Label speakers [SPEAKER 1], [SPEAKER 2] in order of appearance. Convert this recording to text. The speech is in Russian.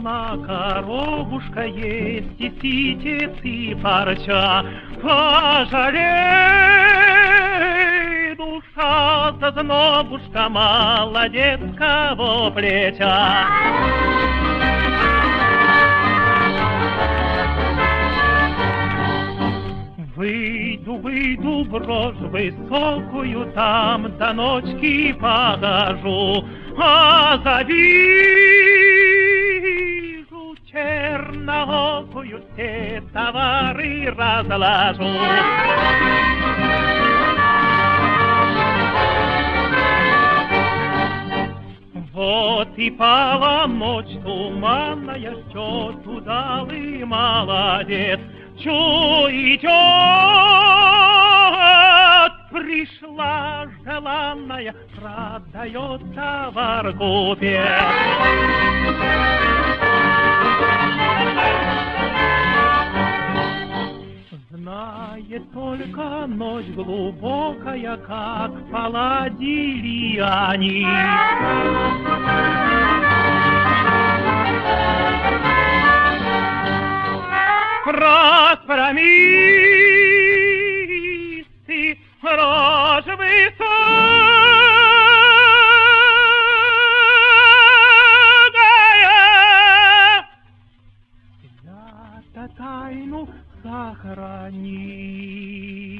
[SPEAKER 1] одна коровушка есть, и ситец, и парча. Пожалей, душа, зазнобушка молодецкого плеча. Выйду в рожь высокую, там до ночки погожу, а завижу черноокую, все товары разложу. Вот и полночь туманная, что удалый молодец, чё идет, пришла желанная, продает товар купец. Знает только ночь глубокая, как поладили они. Распромисты, рожь высокая, я-то тайну сохрани.